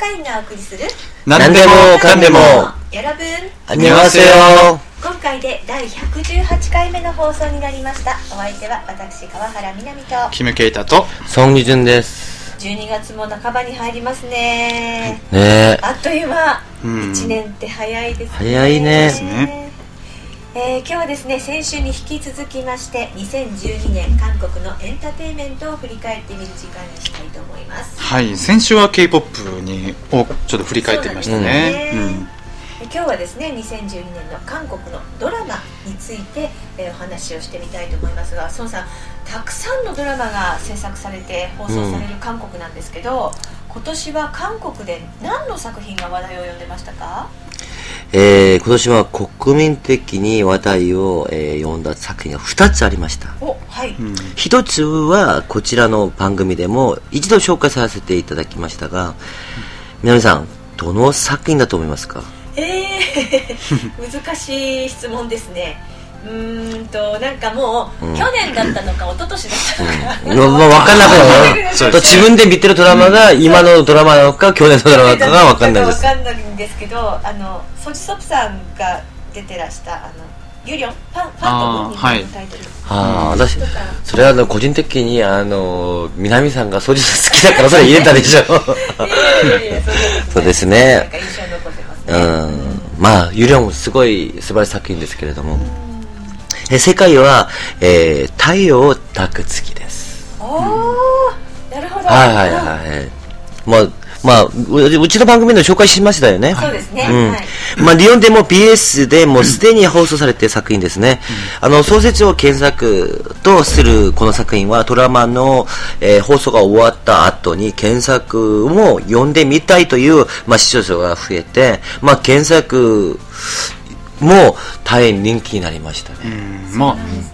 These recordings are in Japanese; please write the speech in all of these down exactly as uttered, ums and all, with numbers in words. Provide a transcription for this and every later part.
ラインがお送りする何でもかんでも 여러분 안녕하세요。 今回でだいひゃくじゅうはちかいめの放送になりました。お相手は私川原みなみとキムケイタとソン・ギジュンです。 じゅうにがつも半ばに入りますね。 ねえ、 あっという間、 うん、 いちねんって早いですね。 早いね。 えー、今日はですね、先週に引き続きましてにせんじゅうにねん韓国のエンターテインメントを振り返ってみる時間にしたいと思います。 はい、先週は K-ポップ にをちょっと振り返ってみましたね。うん、 今日はですね、にせんじゅうにねんの韓国のドラマについて、えー、お話をしてみたいと思いますが、ソンさん、たくさんのドラマが制作されて放送される韓国なんですけど、うん、今年は韓国で何の作品が話題を呼んでましたか？ えー、今年は国民的に話題を、えー、呼んだ作品がふたつありました。 お、はい。 ひとつはこちらの番組でも一度紹介させていただきましたが、南さん、どの作品だと思いますか？ えー、難しい質問ですね。うーんとなんかもう、うん、去年だったのか一昨年だったのか、うん、 まあ、分かんなくなる自分で見てるドラマが今のドラマなのか去年のドラマなのかが分かんないです。 分かんないんですけど、あのソジソプさんが出てらしたあのユリョンファンファントムにタイトル。 ああ、私それはあの個人的にあの南さんがソジソ好きだからそれ入れたでしょ。そうですね。なんか印象に残ってますね。うん、まあユリョンすごい素晴らしい作品ですけれども。え世界は、えー、太陽託付きです。 おー、なるほど。 はいはいはい。まあ、まあ、うちの番組で紹介しましたよね。 そうですね。 うん。 はい、 まあ、リオンでも ビーエス でもすでに放送されている作品ですね。うん、あの、創設を検索とするこの作品はドラマの、えー、放送が終わった後に検索を読んでみたいという、まあ、視聴者が増えて、まあ、検索、もう大変人気になりましたね。 うん、まあ、うん、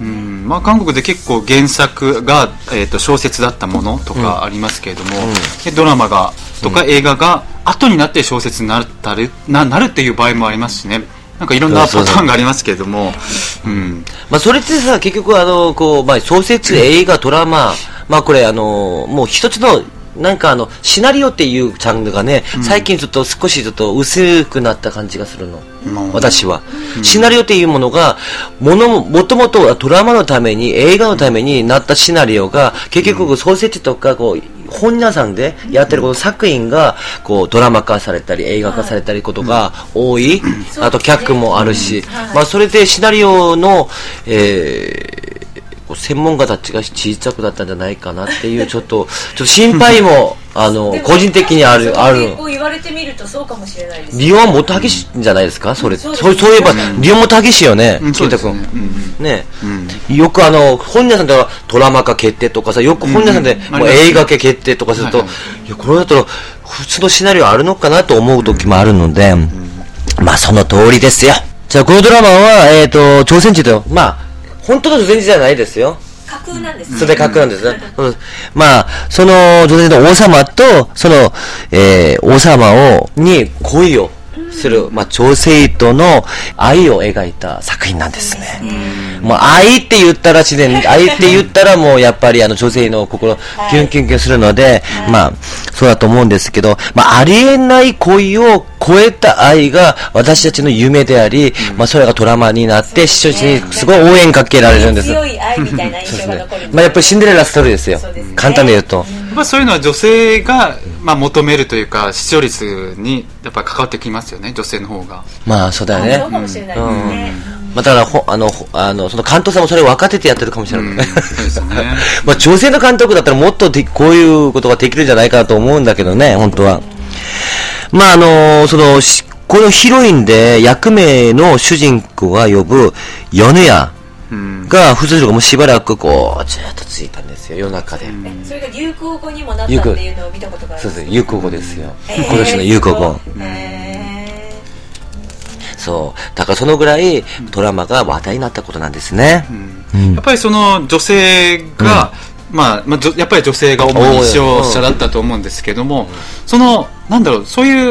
まあ韓国で結構原作が、えー、と小説だったものとかありますけれども、うん、ドラマがとか映画が後になって小説になったる な, なるっていう場合もありますしね。なんかいろんなパターンがありますけれども、うん、 まあそれってさ結局あのこうまあ小説、映画、ドラマ、まあこれあのもう一つのなんかあのシナリオっていうジャンルがね、うん、最近ちょっと少しちょっと薄くなった感じがするの、うん、私は、うん、シナリオっていうものがものもともとドラマのために映画のためになったシナリオが結局創設とかこう本屋さんでやってるこの作品がこうドラマ化されたり映画化されたりことが多い、うん、あと脚もあるし、うん、まあそれでシナリオの、えー専門家たちが小さくなったんじゃないかなっていうちょっとちょっと心配もあの個人的にあるある。 こう言われてみるとそうかもしれないです、ね。 リオンはもっと激しいんじゃないですか。それ、うん、そうそういえば、うん、リオンもっと激しいよね。金太君ね、うん、よくあの本屋さんではドラマ化決定とかさ、よく本屋さんでもう映画化決定とかすると、うん、いやこれだったら普通のシナリオあるのかなと思う時もあるので、うん、まあその通りですよ。じゃあこのドラマはえっ、ー、と朝鮮人だよ。まあ。本当の女性じゃないですよ。 架空なんですね。 それで架空なんですね。うん、まあ、その女性の王様と、その、えー、王様を、に恋をする、まあ、女性との愛を描いた作品なんですね。まあ、愛って言ったら自然、愛って言ったらもうやっぱりあの女性の心、キュンキュンキュンするので、はい、まあ、そうだと思うんですけど、まあ、ありえない恋を超えた愛が私たちの夢であり、うん、まあ、それがドラマになって、視聴者にすごい応援かけられるんです。 強い愛みたいな印象が残る。 まあ、やっぱりシンデレラストーリーですよ。すね、簡単に言うと。 まあ、そういうのは女性が、まあ、求めるというか視聴率にやっぱり関わってきますよね、女性の方が。 まあそうだよね。 そうかもしれないですね。 うん、まあ、だからほあのあのその監督さんもそれを分かっててやってるかもしれない。うん、そうですね。まあ女性の監督だったらもっとでこういうことができるんじゃないかなと思うんだけどね、本当は。うん、まああのそのこのヒロインで役名の主人公が呼ぶヨネヤが普通のもうしばらくこうずっとついたんですよ、夜中で。 それが流行語にもなったっていうのを見たことがある。 そうです、流行語ですよ、えー、今年の流行語。えー、そうだからそのぐらいドラマが話題になったことなんですね。 うんうん、やっぱりその女性が、うん、まあ、まあ、やっぱり女性が主に視聴者だったと思うんですけども、うん、そのなんだろう、そういう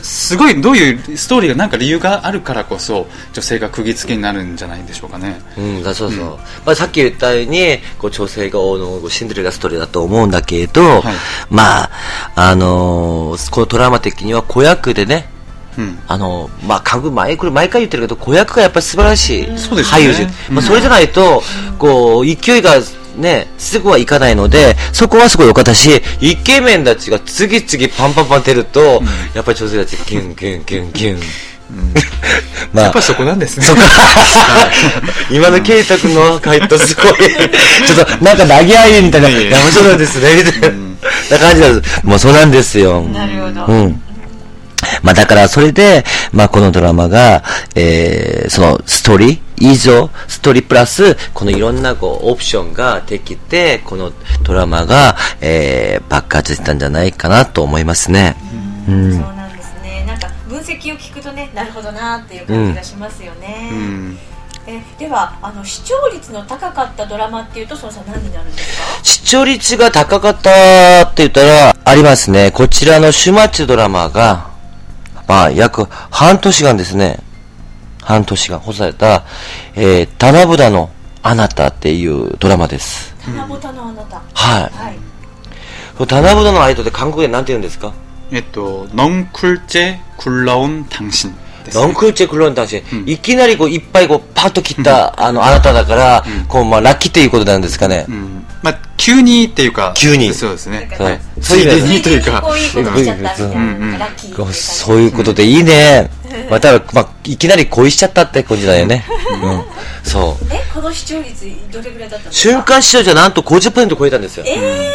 すごいどういうストーリーがなんか理由があるからこそ女性が釘付けになるんじゃないでしょうかね。 うん、だそうそう、うん、まあ、さっき言ったようにこう女性が王のシンデレラストーリーだと思うんだけど、はい、まああのー、このドラマ的には子役でね、うん、あのまあ、韓国前これ毎回言ってるけど子役がやっぱり素晴らしい俳優陣、まあ、それじゃないとこう勢いがね、すぐはいかないので、そこはすごい良かったし、イケメンたちが次々パンパンパン出ると、うん、やっぱり女性たちキュンキュンキュンキュン。うん、 まあ、やっぱそこなんですね。そこ今のケイタ君の回答すごい、ちょっとなんか投げ合いみたいな、いや、もちろんですね、みたいな感じなんです。もうそうなんですよ。 なるほど。 うん。まあだからそれで、まあこのドラマが、えー、そのストーリー以上、ストーリープラス、このいろんなこうオプションができて、このドラマが、えー、爆発したんじゃないかなと思いますね。 うん、うん、そうなんですね。なんか分析を聞くとね、なるほどなっていう感じがしますよね。うん、えではあの視聴率の高かったドラマっていうと、そのさん何になるんですか？ 視聴率が高かったって言ったらありますね。こちらの週末ドラマが、まあ、約半年間ですね、半年間放送された、えー、七夕のあなたっていうドラマです。 七夕のあなた。 はい。はい。七夕の間で韓国で何て言うんですか？ えっと、넝쿨제굴러온당신。 ノンクルチェクロンタンシン、いきなりこういっぱいこうパッと切った、あのあなただから、こうまあラッキーっていうことなんですかね。 まあ急にっていうか、 急にそうですね。 はい。 ついでにというか、 そういうことでいいね。またまあいきなり恋しちゃったって感じだよね。うん。そう。 え、この視聴率どれぐらいだったんですか？ 瞬間視聴じゃなんと ごじゅっパーセント 超えたんですよ。 ええ。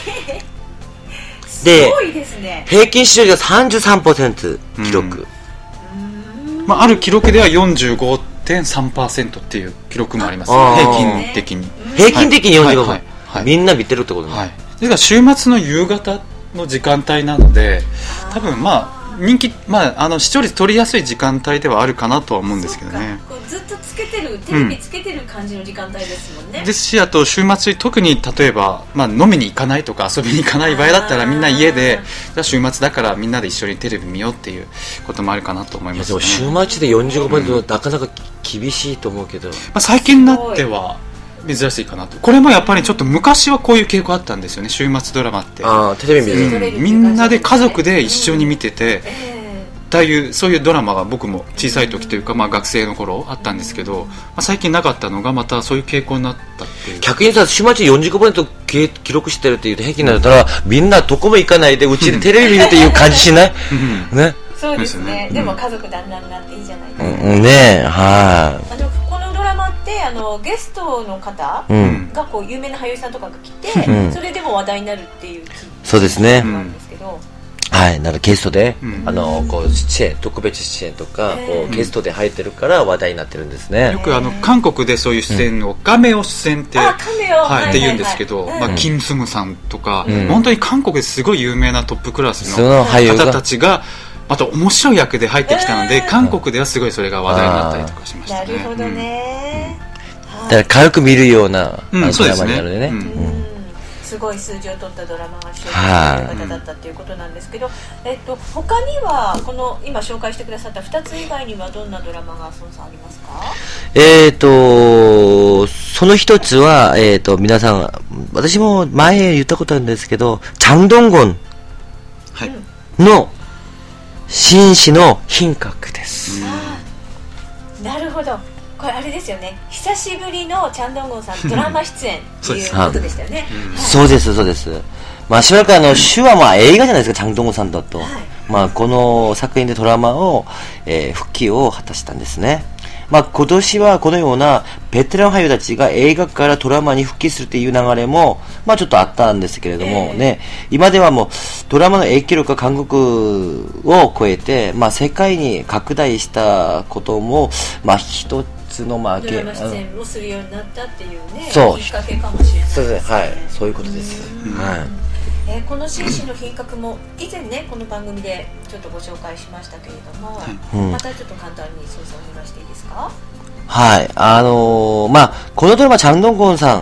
で、 すごいですね。 平均視聴率が さんじゅうさんパーセント 記録。 まあ、ある記録では よんじゅうごてんさんパーセント っていう記録もあります、平均的に。 平均的に よんじゅうご、はいはい、みんな見てるってことね。はい。 ですから週末の夕方の時間帯なので、多分まあ人気、まあ、あの視聴率取りやすい時間帯ではあるかなとは思うんですけどね。 ずっとつけてる、テレビつけてる感じの時間帯ですもんね。 うん、ですし、あと週末特に例えば、まあ、飲みに行かないとか遊びに行かない場合だったらみんな家で、じゃあ週末だからみんなで一緒にテレビ見ようっていうこともあるかなと思います、ね。 でも週末で よんじゅうごパーセント、うん、なかなか厳しいと思うけど、まあ、最近になっては珍しいかなと。これもやっぱりちょっと昔はこういう傾向あったんですよね、週末ドラマって。 あ、テレビ見る、 うん、みんなで家族で一緒に見てて、うんだいうそういうドラマが僕も小さい時というか、まあ、学生の頃あったんですけど、まあ、最近なかったのがまたそういう傾向になったっていう。 逆にさ、週末 よんじゅうごパーセント 記録してるって言うと平均になったら、みんなどこも行かないでうちでテレビ見るっていう感じしない、 ね、そうですね。でも家族団らんになっていいじゃないですか、 うん、ねえ、はい。 あのこのドラマってあのゲストの方がこう有名な俳優さんとかが来て、うん、それでも話題になるっていうそうですね。 なんですけど、 はい、なんかゲストで、うん、あのこう出演特別出演とか、こうゲストで入ってるから話題になってるんですね。 よくあの韓国でそういう出演を、うん、カメオ出演って、 あ、カメオ、 はい、って言うんですけど、まあ、キム・スムさんとか、うん、本当に韓国ですごい有名なトップクラスの方たちがまた面白い役で入ってきたので、韓国ではすごいそれが話題になったりとかしましたね。 なるほどね、 うん、だから軽く見るような、うん、ドラマになるね。 すごい数字を取ったドラマが主演の方だったということなんですけど、えっと、他にはこの今紹介してくださったふたつ以外にはどんなドラマが孫さんありますか？ えっとその一つは、えー、と皆さん、私も前言ったことあるんですけど、チャンドンゴンの紳士の品格です。 あ、なるほど。これあれですよね、久しぶりのチャンドンゴンさんドラマ出演っていうことでしたよね。 そうです、そうです。まあしばらくあの手話は映画じゃないですか、チャンドンゴンさんだと、はい、まあこの作品でドラマを、えー、復帰を果たしたんですね。まあ今年はこのようなベテラン俳優たちが映画からドラマに復帰するっていう流れもまあちょっとあったんですけれどもね、えー、今ではもうドラマの影響力が韓国を超えて、まあ世界に拡大したこともまあ一つのまあドラマ出演をするようになったっていうね、 そうきっかけかもしれないですね。 そうです、はい、そういうことです。はい。 えー、この紳士の品格も以前ねこの番組でちょっとご紹介しましたけれども、はい、またちょっと簡単に操作をお願いしていいですか？ はい、あのー、まあこのドラマチャンドンゴンさん、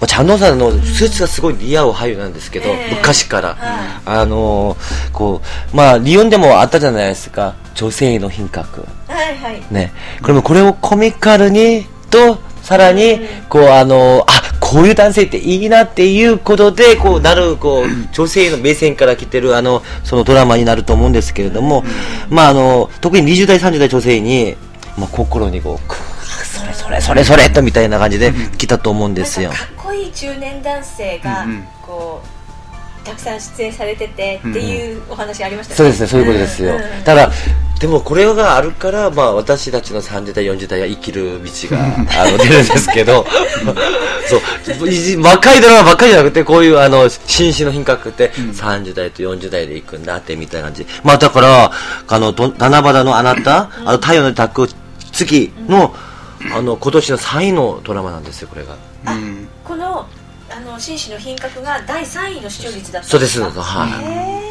장동さんのスーツがすごい似合う俳優なんですけど、えー、昔から、はい、あのこうまあ日本でもあったじゃないですか、女性の品格、 はいはい、 ね、これもこれをコミカルにとさらに、こう、あの、あ、こういう男性っていいなっていうことで、こうなる、こう、女性の目線から来てる、あの、そのドラマになると思うんですけれども、まあ、あの、特ににじゅう代、さんじゅう代女性に、まあ、心にこう、それそれそれそれとみたいな感じで来たと思うんですよ。 かっこいい中年男性が、こう、たくさん出演されててっていうお話ありましたね。 そうですね、そういうことですよ。ただ、でもこれがあるから、まあ、私たちのさんじゅう代、よんじゅう代は生きる道があの出るんですけどそう若いドラマばっかりじゃなくて、こういうあの紳士の品格ってさんじゅう代とよんじゅう代で行くんだってみたいな感じ、まあ、だからあの七夕のあなた、あの太陽の抱く月の、あの今年のさんいのドラマなんですよ、これが。 あ、このあの紳士の品格がだいさんいの視聴率だったんですか。 そうです、はい。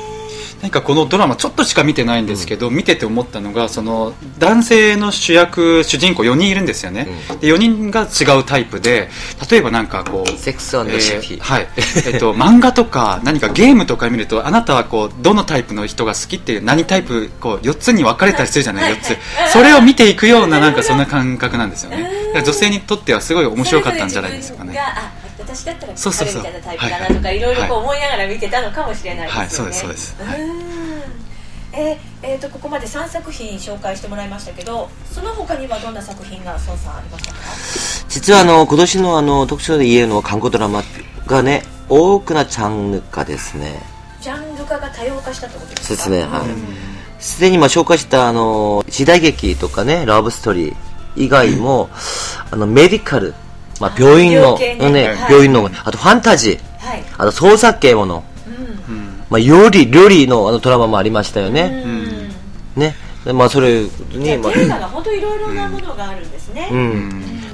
なんかこのドラマちょっとしか見てないんですけど、うん、見てて思ったのが、その男性の主役主人公よにんいるんですよね、うん、でよにんが違うタイプで、例えばなんかこうセックス&シティ、 はい、えっと漫画とか何かゲームとか見ると、あなたはこうどのタイプの人が好きっていう何タイプこうよっつに分かれたりするじゃない、よっつ、それを見ていくようななんかそんな感覚なんですよね。女性にとってはすごい面白かったんじゃないですかね。 私だったら彼みたいなタイプだなとかいろいろ思いながら見てたのかもしれないですよね。はい、そうですそうです。はい、えーえー、とここまでさんさく品紹介してもらいましたけど、その他にはどんな作品が孫さんありましたか。 実はあの今年のあの特徴で言えるのは韓国ドラマがね、多くなジャンル化ですね。 ジャンル化が多様化したってことですか。 そうですね、はい。すでにまあ紹介したあの時代劇とかね、ラブストーリー以外も、あのメディカル、まあ、病院の、ねね、はい、病院の、あとファンタジー、はい、あと創作系もの、うん、まあ、料理料理のあのドラマもありましたよね。うん、ね、でまあそれに、 まあ、映画が本当いろいろなものがあるんですね。うんうん、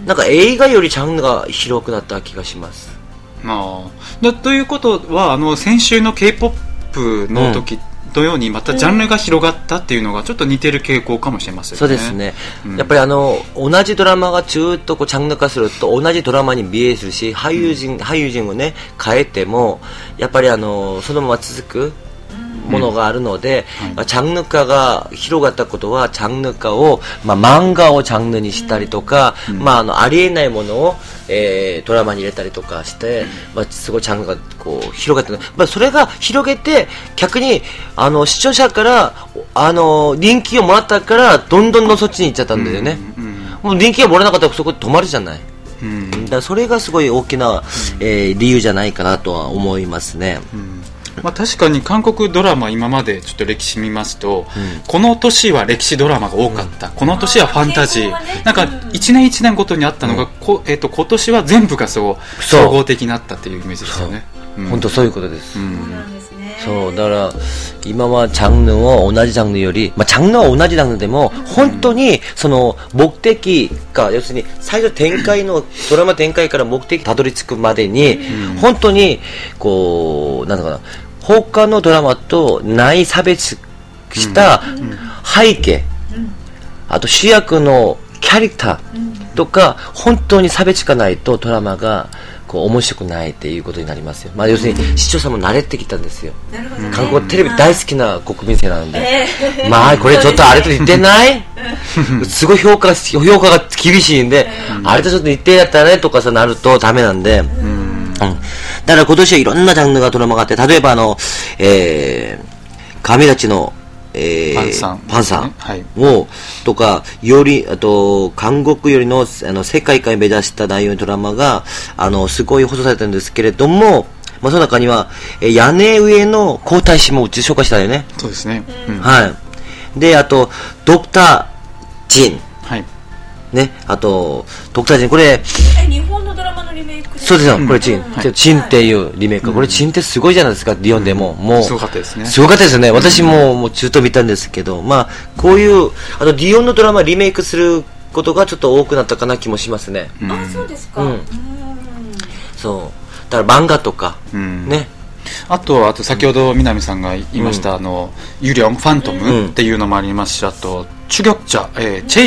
なんか映画よりジャンルが広くなった気がします。 まあ、ということは、あの先週の K-ポップ の時、うんのようにまたジャンルが広がったっていうのがちょっと似てる傾向かもしれませんね。 そうですね、うん、やっぱりあの同じドラマがずっとこうジャンル化すると同じドラマに見えるし、俳優陣、うん、俳優陣をね変えてもやっぱりあのそのまま続くものがあるので、うんはい、ジャンル化が広がったことはジャンル化を、まあ、漫画をジャンルにしたりとか、うんまあ、あのありえないものを、えー、ドラマに入れたりとかして、うんまあ、すごいジャンルがこう広がってる、まあ、それが広げて逆にあの視聴者からあの人気をもらったからどんどんのそっちに行っちゃったんだよね、うんうん、もう人気がもらえなかったらそこで止まるじゃない、うん、だからそれがすごい大きな、うんえー、理由じゃないかなとは思いますね、うんまあ、確かに韓国ドラマ今までちょっと歴史見ますと、うん、この年は歴史ドラマが多かった、うん、この年はファンタジー、ね、なんか一年一年ごとにあったのが、うんこえー、と今年は全部がそう総合的になったっていうイメージですよね。 本当そういうことです、 うん、そうなんですね。 そうだから今はジャンルを同じジャンルより、まあ、ジャンルは同じジャンルでも、うん、本当にその目的が要するに最初展開のドラマ展開から目的たどり着くまでに、うん、本当にこうなんだかな他のドラマとない差別した背景、うんうん、あと主役のキャラクターとか、うん、本当に差別がないとドラマがこう面白くないっていうことになりますよ。まあ、要するに視聴者も慣れてきたんですよ、うん、韓国テレビ大好きな国民性なので、えー、まあこれちょっとあれと言ってないすごい評価評価が厳しいんで、うん、あれとちょっと一定だったらねとかさなるとダメなんで、うんうん、だから今年はいろんなジャンルがドラマがあって、例えばあの、えー、神たちの、えー、パンさん、パンさんを、はい、とかよりあと韓国よりのあの世界観を目指した内容のドラマがあのすごい放送されてるんですけれども、まあ、その中には、えー、屋根上の皇太子もうち紹介したよね。 そうですね、 うん、はい。であとドクタージン、はいね、あとドクタージンこれえ日本のドラマのリメイクですか。 そうですよ、これチン、うんはい、チンっていうリメイク、はい、これチンってすごいじゃないですか、リオンでも、うん、もうすごかったですね。 すごかったですね。私ももう中途見たんですけど、まあこういうあのリオンのドラマリメイクすることがちょっと多くなったかな気もしますね。 うん、あ、そうですか。うん、 そうだから漫画とか、うん、ね。 あとあと先ほど南さんが言いました、うん、あのユリョンファントムっていうのもありますし、あとチュギョクチャ、えー、チェイサー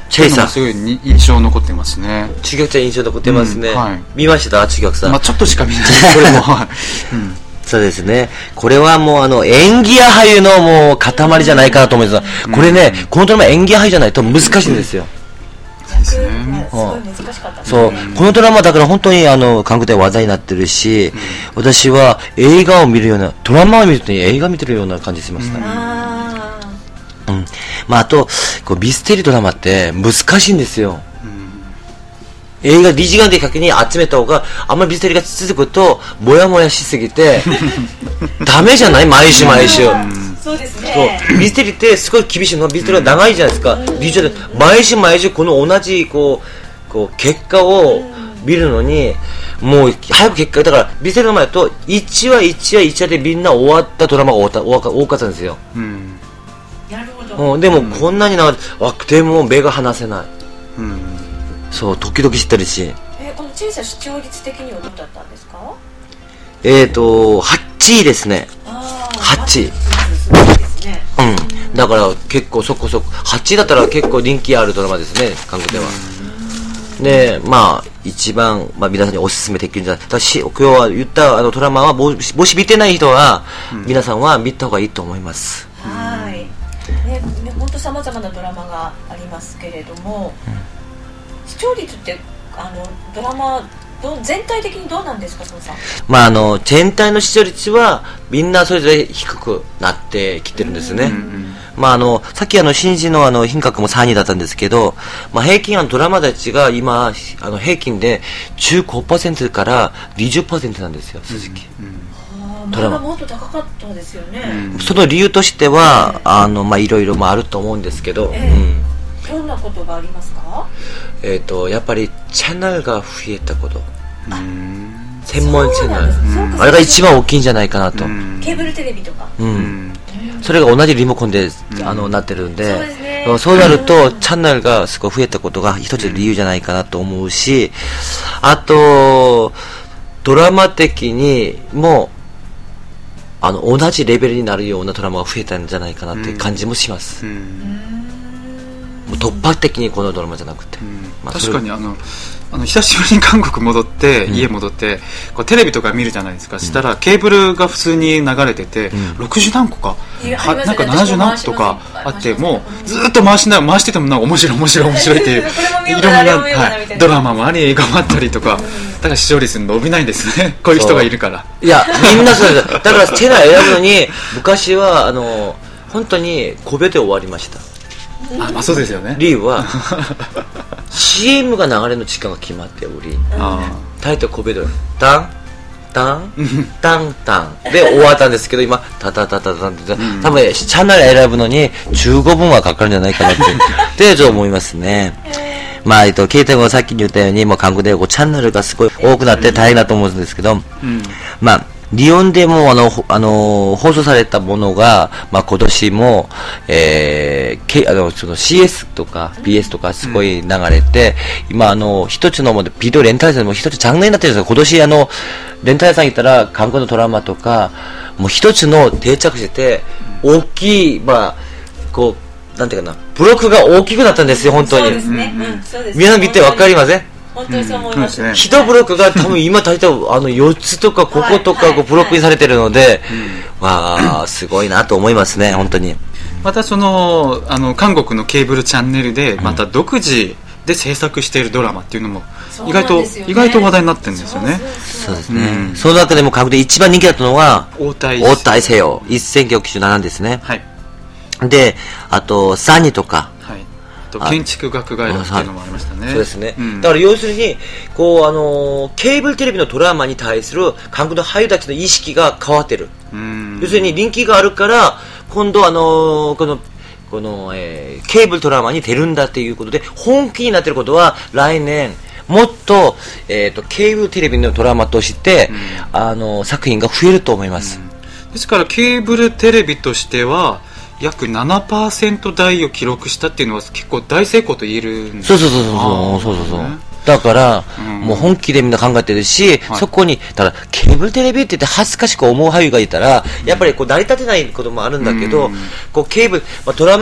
チェイサーすごいに印象残ってますね。 中学生印象残ってますね、 うんはい、 見ました中学さん、 まあ、ちょっとしか見ないこれも、うんそうですね。これはもうあの演技や俳優のもう塊じゃないかなと思います。これね、このドラマ演技や俳優じゃないと難しいんですよ。 すごい難しかったですね。 そう、このドラマだから本当にあの韓国で話題になってるし、私は映画を見るような、ドラマを見ると映画見てるような感じしました。 あうん。まああとこうミステリードラマって難しいんですよ。映画にじかんで先に集めた方があんまりミステリーが続くとモヤモヤしすぎてダメじゃない毎週毎週。 そうですね。 そうミステリーってすごい厳しいの。ミステリーが長いじゃないですか。理由で毎週毎週この同じこうこう結果を見るのにもう早く結果だからミステリーの前だといちわいちわいちわでみんな終わったドラマが多かった多かったんですよ。 うん、 なるほど。 うん、でもこんなに長いあでも目が離せない。うん、そう時々知ってるし。 えこの小さな視聴率的にはどうだったんですか？ えーとはちいですね。はちい。すごいですね。うん。だから結構そこそこはちいだったら結構人気あるドラマですね韓国では。でまあ一番、まあ、皆さんにおすすめできるんじゃないだし今日は言ったあのドラマはもしもし見てない人は、うん、皆さんは見た方がいいと思います。 はい。ねね本当さまざまなドラマがありますけれども、うん、視聴率ってあのドラマど全体的にどうなんですか、そのさん。 まああの全体の視聴率はみんなそれぞれ低くなってきてるんですね。うんうん、まああのさっきあの新人のあの品格もさんにんだったんですけど、まあ平均あのドラマたちが今あの平均で じゅうごパーセント から にじゅっパーセント なんですよ、正直。うんうん、ドラマもっと高かったですよね。 うん、その理由としては、えー、あのまあいろいろまああると思うんですけど。 えーうんどんなことがありますか？ えっとやっぱりチャンネルが増えたこと。専門チャンネル。あれが一番大きいんじゃないかなと。 ケーブルテレビとか。 うん。それが同じリモコンであのなってるんで、そうですね。そうなるとチャンネルがすごい増えたことが一つ理由じゃないかなと思うし、あとドラマ的にもあの同じレベルになるようなドラマが増えたんじゃないかなって感じもします。もう突破的にこのドラマじゃなくて、うんまあ、確かにあのあの久しぶりに韓国戻って、うん、家戻ってこうテレビとか見るじゃないですか、うん、したらケーブルが普通に流れてて、うん、ろくじゅうなんこか、はなんかななじゅうなんことかあってもうずっと回しな回しててもなんか面白い面白い面白いっていういろんな、はい、ドラマもあり映画もあったりとか、うん、だから視聴率伸びないんですねこういう人がいるから。 いやみんなそうですだからチェナ選ぶのに昔はあの本当に個別で終わりました。 あ、まあそうですよね。 理由はシーエム が流れの時間が決まっており、タイトル個別でダンダンダンダンで終わったんですけど今タタタタタンって多分チャンネル選ぶのにじゅうごふんはかかるんじゃないかなってって思いますね。まあえっと携帯もさっき言ったようにもう韓国でこうチャンネルがすごい多くなって大変だと思うんですけど、まあリオンでもあの、あのー、放送されたものが、まあ、今年も、えー、けあのその シーエス とか ビーエス とかすごい流れて、うん、今あの一つのものビデオレンタルさんも一つジャンルになってるんですよ。今年あのレンタルさん行ったら韓国のドラマとかもう一つの定着してて大きいまあこうなんていうかなブロックが大きくなったんですよ本当に。そうですね。うん、そうですね。皆さん見てわかりません？ 本当にそう思いますね。 一ブロックが多分今大体あのよっつとかこことかこうブロックにされてるので、わあすごいなと思いますね本当に。 またそのあの韓国のケーブルチャンネルでまた独自で制作しているドラマっていうのも意外と、意外と話題になってるんですよね。 そうですね。その中でも韓国で一番人気だったのは王太せよ一千きょくきゅうななですね。はい。であとサニとか。 建築学会談っていうのもありましたね。 そうですね、うん、だから要するにこう、あのー、ケーブルテレビのドラマに対する韓国の俳優たちの意識が変わってる。うん要するに人気があるから今度、あのー、このこの、えー、ケーブルドラマに出るんだっていうことで本気になっていることは来年もっと、えーと、ケーブルテレビのドラマとして、うんあのー、作品が増えると思います、 うん、ですからケーブルテレビとしては約 ななパーセント 台を記録したっていうのは結構大成功と言えるんですか。 そうそうそうそうそうそうそう、ね、だから、うん、もう本気でみんな考えてるし、はい、そこにただケーブルテレビって言って恥ずかしく思う俳優がいたら、うん、やっぱりこう成り立てないこともあるんだけど、うん、こうケーブル、まあ、ドラマ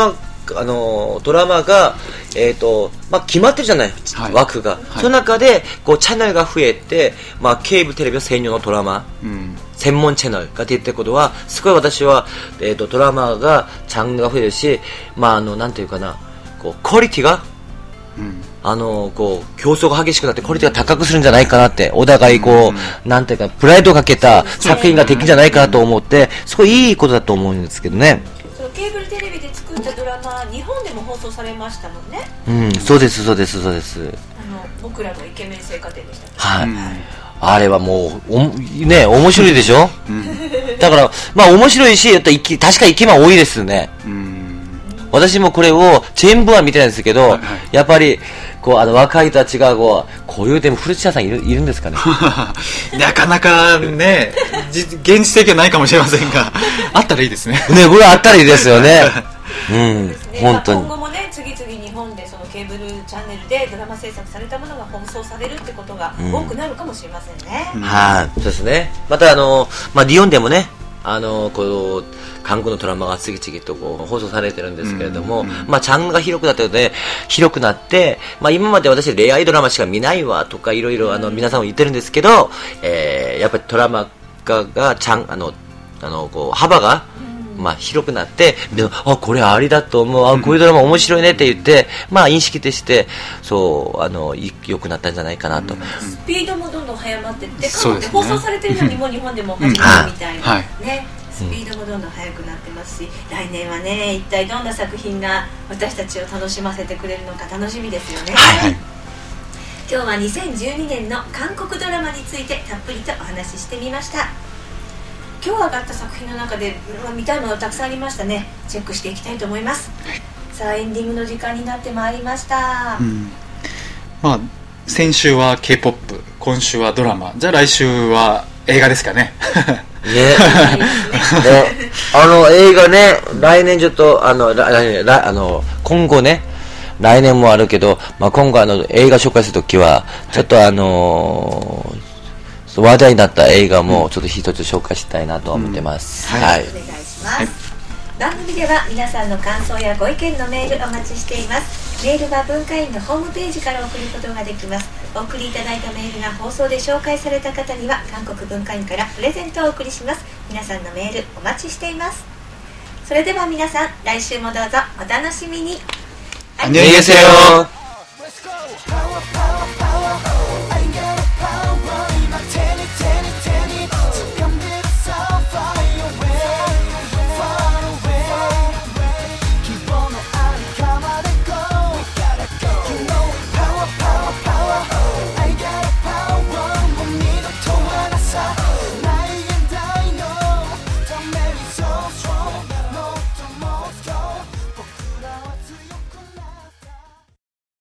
あのドラマが、えーとまあ、決まってるじゃない、はい、枠が、はい、その中でこうチャンネルが増えて、まあ、ケーブルテレビの専用のドラマ、うん、専門チャンネルが出てることはすごい私は、えーと、ドラマがチャンネルが増えるし、まあ、あのなんていうかな、こうクオリティが、うん、あのこう競争が激しくなってクオリティが高くするんじゃないかなって、お互いこう、うん、なんていうかプライドをかけた作品ができるんじゃないかなと思って、すごいいいことだと思うんですけどね。 ケーブルテレビで作ったドラマ、日本でも放送されましたもんね。 うん、そうですそうですそうです。 あの僕らのイケメン青果店でした。 はい。あれはもうおね面白いでしょ。うん、だからまあ面白いし、やっぱ確かイケメン多いですね。うん。私もこれを全部は見てないんですけど、はいはい、やっぱりこうあの若い人たちがこうこういうでも古田さんいるいるんですかね。 なかなかね現実的はないかもしれませんが、あったらいいですね。 ね、これあったらいいですよね。うん、 ね、 本当に。 今後もね、次々日本でそのケーブルチャンネルでドラマ制作されたものが放送されるってことが多くなるかもしれませんね。 うん、はい、そうですね。またあのまあ日本でもね、あのこう韓国のドラマが次々とこう放送されてるんですけれども、うんうん、まあチャンネルが広くなったので広くなって、まあ今まで私恋愛ドラマしか見ないわとかいろいろあの皆さんも言ってるんですけど、えー、やっぱりドラマががちゃんあのあのこう幅が、うん、まあ広くなって、あこれありだと思う、あこういうドラマ面白いねって言って、まあ認識としてそうあの良くなったんじゃないかなと。 スピードもどんどん速まってって、韓国で放送されてるのにも日本でも始まるみたいなね。スピードもどんどん速くなってますし、来年はね一体どんな作品が私たちを楽しませてくれるのか楽しみですよね。はい、今日はにせんじゅうにねんの韓国ドラマについてたっぷりとお話ししてみました。今日上がった作品の中で、まあ、見たいものたくさんありましたね。チェックしていきたいと思います。はい、さあエンディングの時間になってまいりました。うん、 まあ先週は K-ポップ、今週はドラマ、じゃあ来週は映画ですかね。 ね、ね、あの映画ね、来年ちょっとあの来来あの今後ね、来年もあるけど、まあ、今後あの映画紹介するときはちょっとあのー、話題になった映画もちょっと一つ紹介したいなと思ってます。 うん、はい、はい、お願いします。はい、番組では皆さんの感想やご意見のメールお待ちしています。メールは文化院のホームページから送ることができます。お送りいただいたメールが放送で紹介された方には韓国文化院からプレゼントをお送りします。皆さんのメールお待ちしています。それでは皆さん来週もどうぞお楽しみに。 안녕히 계세요。